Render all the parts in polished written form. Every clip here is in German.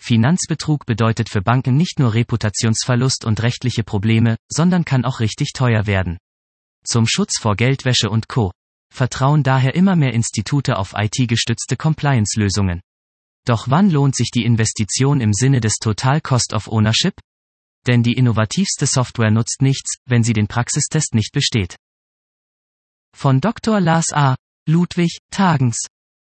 Finanzbetrug bedeutet für Banken nicht nur Reputationsverlust und rechtliche Probleme, sondern kann auch richtig teuer werden. Zum Schutz vor Geldwäsche und Co. vertrauen daher immer mehr Institute auf IT-gestützte Compliance-Lösungen. Doch wann lohnt sich die Investition im Sinne des Total Cost of Ownership? Denn die innovativste Software nutzt nichts, wenn sie den Praxistest nicht besteht. Von Dr. Lars A. Ludwig, Tagens.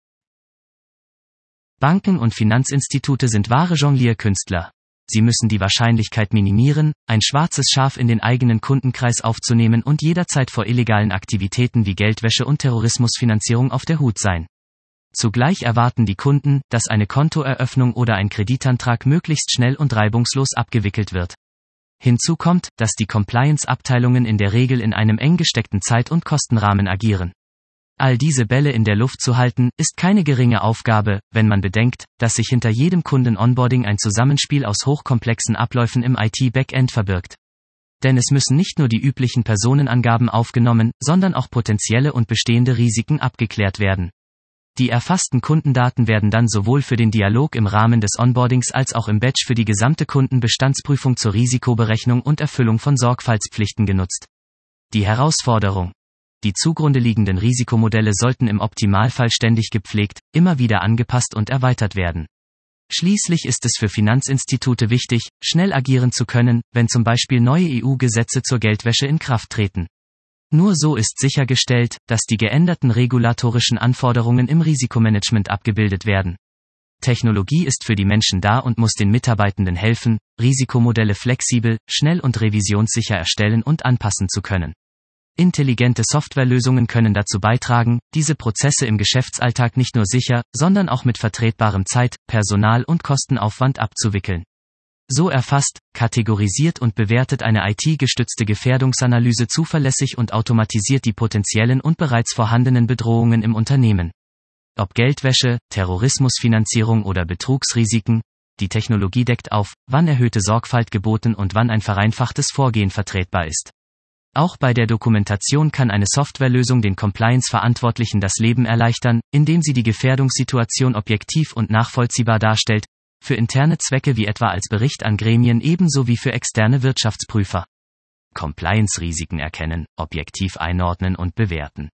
Banken und Finanzinstitute sind wahre Jonglierkünstler. Sie müssen die Wahrscheinlichkeit minimieren, ein schwarzes Schaf in den eigenen Kundenkreis aufzunehmen und jederzeit vor illegalen Aktivitäten wie Geldwäsche und Terrorismusfinanzierung auf der Hut sein. Zugleich erwarten die Kunden, dass eine Kontoeröffnung oder ein Kreditantrag möglichst schnell und reibungslos abgewickelt wird. Hinzu kommt, dass die Compliance-Abteilungen in der Regel in einem eng gesteckten Zeit- und Kostenrahmen agieren. All diese Bälle in der Luft zu halten, ist keine geringe Aufgabe, wenn man bedenkt, dass sich hinter jedem Kunden-Onboarding ein Zusammenspiel aus hochkomplexen Abläufen im IT-Backend verbirgt. Denn es müssen nicht nur die üblichen Personenangaben aufgenommen, sondern auch potenzielle und bestehende Risiken abgeklärt werden. Die erfassten Kundendaten werden dann sowohl für den Dialog im Rahmen des Onboardings als auch im Batch für die gesamte Kundenbestandsprüfung zur Risikoberechnung und Erfüllung von Sorgfaltspflichten genutzt. Die Herausforderung: Die zugrunde liegenden Risikomodelle sollten im Optimalfall ständig gepflegt, immer wieder angepasst und erweitert werden. Schließlich ist es für Finanzinstitute wichtig, schnell agieren zu können, wenn zum Beispiel neue EU-Gesetze zur Geldwäsche in Kraft treten. Nur so ist sichergestellt, dass die geänderten regulatorischen Anforderungen im Risikomanagement abgebildet werden. Technologie ist für die Menschen da und muss den Mitarbeitenden helfen, Risikomodelle flexibel, schnell und revisionssicher erstellen und anpassen zu können. Intelligente Softwarelösungen können dazu beitragen, diese Prozesse im Geschäftsalltag nicht nur sicher, sondern auch mit vertretbarem Zeit-, Personal- und Kostenaufwand abzuwickeln. So erfasst, kategorisiert und bewertet eine IT-gestützte Gefährdungsanalyse zuverlässig und automatisiert die potenziellen und bereits vorhandenen Bedrohungen im Unternehmen. Ob Geldwäsche, Terrorismusfinanzierung oder Betrugsrisiken, die Technologie deckt auf, wann erhöhte Sorgfalt geboten und wann ein vereinfachtes Vorgehen vertretbar ist. Auch bei der Dokumentation kann eine Softwarelösung den Compliance-Verantwortlichen das Leben erleichtern, indem sie die Gefährdungssituation objektiv und nachvollziehbar darstellt, für interne Zwecke wie etwa als Bericht an Gremien ebenso wie für externe Wirtschaftsprüfer. Compliance-Risiken erkennen, objektiv einordnen und bewerten.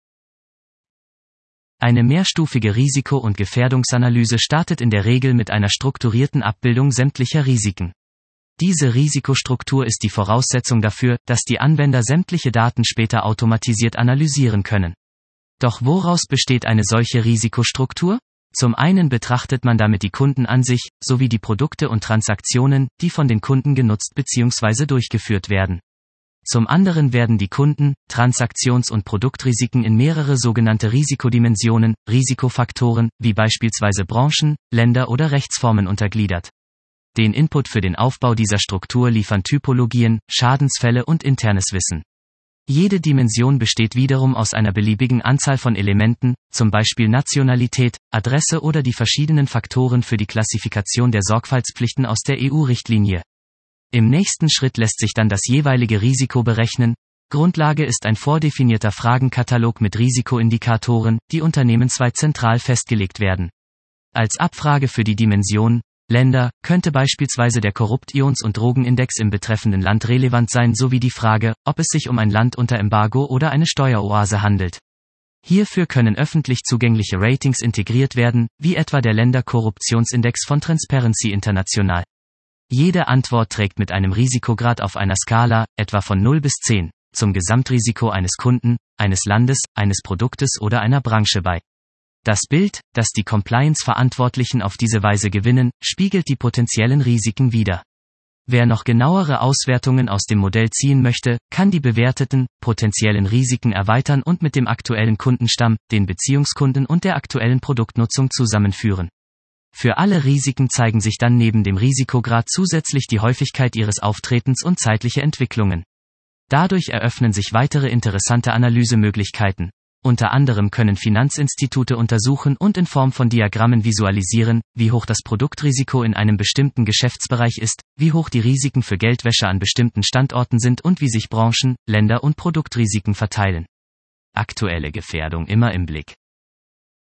Eine mehrstufige Risiko- und Gefährdungsanalyse startet in der Regel mit einer strukturierten Abbildung sämtlicher Risiken. Diese Risikostruktur ist die Voraussetzung dafür, dass die Anwender sämtliche Daten später automatisiert analysieren können. Doch woraus besteht eine solche Risikostruktur? Zum einen betrachtet man damit die Kundenansicht, sowie die Produkte und Transaktionen, die von den Kunden genutzt bzw. durchgeführt werden. Zum anderen werden die Kunden-, Transaktions- und Produktrisiken in mehrere sogenannte Risikodimensionen, Risikofaktoren, wie beispielsweise Branchen, Länder oder Rechtsformen untergliedert. Den Input für den Aufbau dieser Struktur liefern Typologien, Schadensfälle und internes Wissen. Jede Dimension besteht wiederum aus einer beliebigen Anzahl von Elementen, zum Beispiel Nationalität, Adresse oder die verschiedenen Faktoren für die Klassifikation der Sorgfaltspflichten aus der EU-Richtlinie. Im nächsten Schritt lässt sich dann das jeweilige Risiko berechnen. Grundlage ist ein vordefinierter Fragenkatalog mit Risikoindikatoren, die unternehmensweit zentral festgelegt werden. Als Abfrage für die Dimension Länder könnte beispielsweise der Korruptions- und Drogenindex im betreffenden Land relevant sein sowie die Frage, ob es sich um ein Land unter Embargo oder eine Steueroase handelt. Hierfür können öffentlich zugängliche Ratings integriert werden, wie etwa der Länderkorruptionsindex von Transparency International. Jede Antwort trägt mit einem Risikograd auf einer Skala, etwa von 0 bis 10, zum Gesamtrisiko eines Kunden, eines Landes, eines Produktes oder einer Branche bei. Das Bild, das die Compliance-Verantwortlichen auf diese Weise gewinnen, spiegelt die potenziellen Risiken wider. Wer noch genauere Auswertungen aus dem Modell ziehen möchte, kann die bewerteten, potenziellen Risiken erweitern und mit dem aktuellen Kundenstamm, den Beziehungskunden und der aktuellen Produktnutzung zusammenführen. Für alle Risiken zeigen sich dann neben dem Risikograd zusätzlich die Häufigkeit ihres Auftretens und zeitliche Entwicklungen. Dadurch eröffnen sich weitere interessante Analysemöglichkeiten. Unter anderem können Finanzinstitute untersuchen und in Form von Diagrammen visualisieren, wie hoch das Produktrisiko in einem bestimmten Geschäftsbereich ist, wie hoch die Risiken für Geldwäsche an bestimmten Standorten sind und wie sich Branchen, Länder und Produktrisiken verteilen. Aktuelle Gefährdung immer im Blick.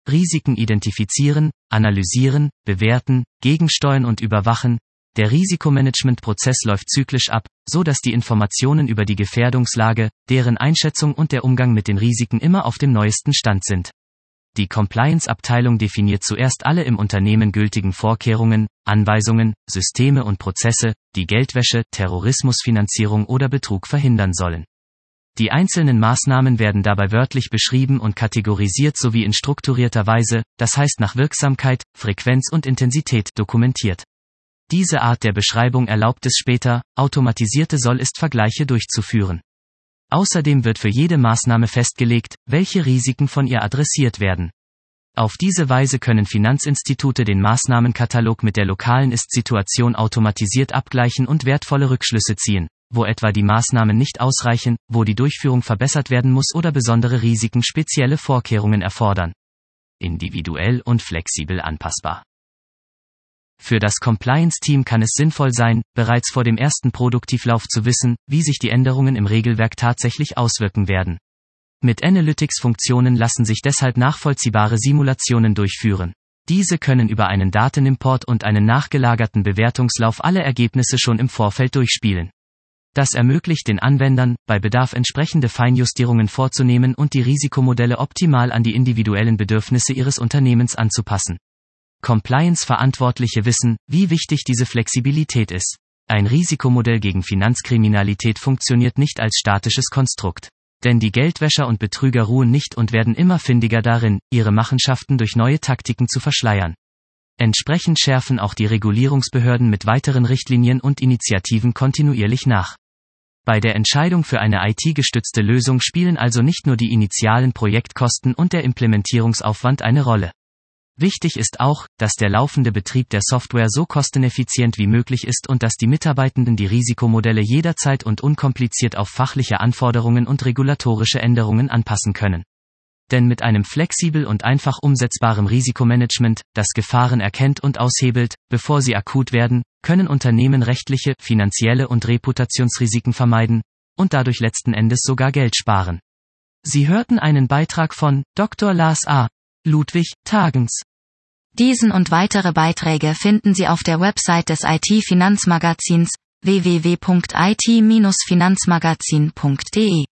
Risiken identifizieren, analysieren, bewerten, gegensteuern und überwachen. Der Risikomanagementprozess läuft zyklisch ab, so dass die Informationen über die Gefährdungslage, deren Einschätzung und der Umgang mit den Risiken immer auf dem neuesten Stand sind. Die Compliance-Abteilung definiert zuerst alle im Unternehmen gültigen Vorkehrungen, Anweisungen, Systeme und Prozesse, die Geldwäsche, Terrorismusfinanzierung oder Betrug verhindern sollen. Die einzelnen Maßnahmen werden dabei wörtlich beschrieben und kategorisiert sowie in strukturierter Weise, das heißt nach Wirksamkeit, Frequenz und Intensität dokumentiert. Diese Art der Beschreibung erlaubt es später, automatisierte Soll-Ist-Vergleiche durchzuführen. Außerdem wird für jede Maßnahme festgelegt, welche Risiken von ihr adressiert werden. Auf diese Weise können Finanzinstitute den Maßnahmenkatalog mit der lokalen Ist-Situation automatisiert abgleichen und wertvolle Rückschlüsse ziehen, wo etwa die Maßnahmen nicht ausreichen, wo die Durchführung verbessert werden muss oder besondere Risiken spezielle Vorkehrungen erfordern. Individuell und flexibel anpassbar. Für das Compliance-Team kann es sinnvoll sein, bereits vor dem ersten Produktivlauf zu wissen, wie sich die Änderungen im Regelwerk tatsächlich auswirken werden. Mit Analytics-Funktionen lassen sich deshalb nachvollziehbare Simulationen durchführen. Diese können über einen Datenimport und einen nachgelagerten Bewertungslauf alle Ergebnisse schon im Vorfeld durchspielen. Das ermöglicht den Anwendern, bei Bedarf entsprechende Feinjustierungen vorzunehmen und die Risikomodelle optimal an die individuellen Bedürfnisse ihres Unternehmens anzupassen. Compliance-Verantwortliche wissen, wie wichtig diese Flexibilität ist. Ein Risikomodell gegen Finanzkriminalität funktioniert nicht als statisches Konstrukt. Denn die Geldwäscher und Betrüger ruhen nicht und werden immer findiger darin, ihre Machenschaften durch neue Taktiken zu verschleiern. Entsprechend schärfen auch die Regulierungsbehörden mit weiteren Richtlinien und Initiativen kontinuierlich nach. Bei der Entscheidung für eine IT-gestützte Lösung spielen also nicht nur die initialen Projektkosten und der Implementierungsaufwand eine Rolle. Wichtig ist auch, dass der laufende Betrieb der Software so kosteneffizient wie möglich ist und dass die Mitarbeitenden die Risikomodelle jederzeit und unkompliziert auf fachliche Anforderungen und regulatorische Änderungen anpassen können. Denn mit einem flexibel und einfach umsetzbarem Risikomanagement, das Gefahren erkennt und aushebelt, bevor sie akut werden, können Unternehmen rechtliche, finanzielle und Reputationsrisiken vermeiden und dadurch letzten Endes sogar Geld sparen. Sie hörten einen Beitrag von Dr. Lars A. Ludwig, Tagens. Diesen und weitere Beiträge finden Sie auf der Website des IT-Finanzmagazins www.it-finanzmagazin.de.